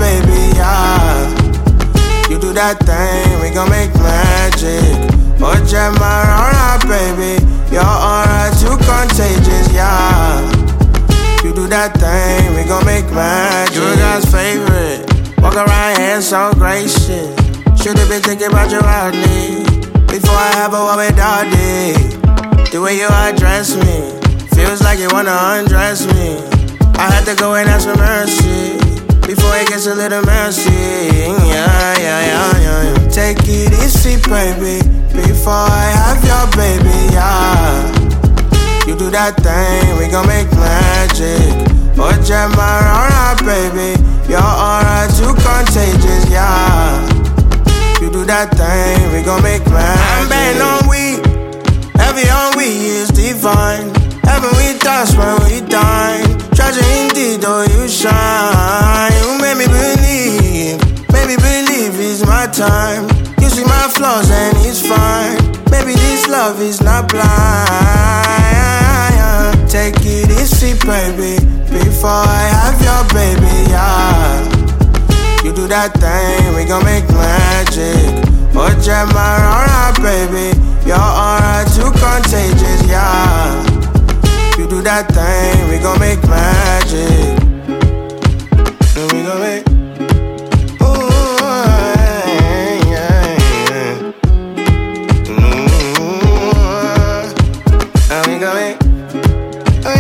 baby, yeah. You do that thing, we gon' make magic. Oje Marona, baby, your aura too contagious, yeah. You do that thing, we gon' make magic. You God's favorite, walk around here so gracious. Should've been thinking about you hardly before I have a war with Doddy. The way you address me feels like you wanna undress me. I had to go and ask for mercy before it gets a little messy. Yeah. Take it easy, baby, before I have your baby, yeah. You do that thing, we gon' make magic. Oje Marona, baby, your aura too contagious, yeah. You do that thing, we gon' make magic. I'm betting on we, heavy on we is divine. Heaven we touch when we dine. Treasure indeed, though you shine. You made me believe it's my time. You see my flaws and it's fine. Maybe this love is not blind. Take it easy, baby, before I have your baby, yeah. You do that thing, we gon' make magic. Oje Marona, baby, your aura too contagious, yeah. You do that thing, we gon' make magic. And we gon' make. Ooh, yeah. And we gon' make. Oh,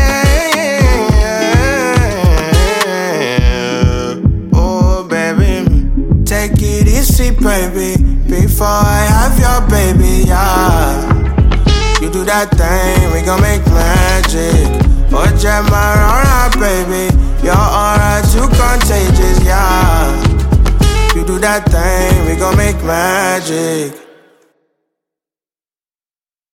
yeah. Oh, baby. Take it easy, baby, before I have your baby, yeah. You do that thing, we gon' make magic. Oje Marona, baby, your aura too contagious, yeah. You do that thing, we gon' make magic.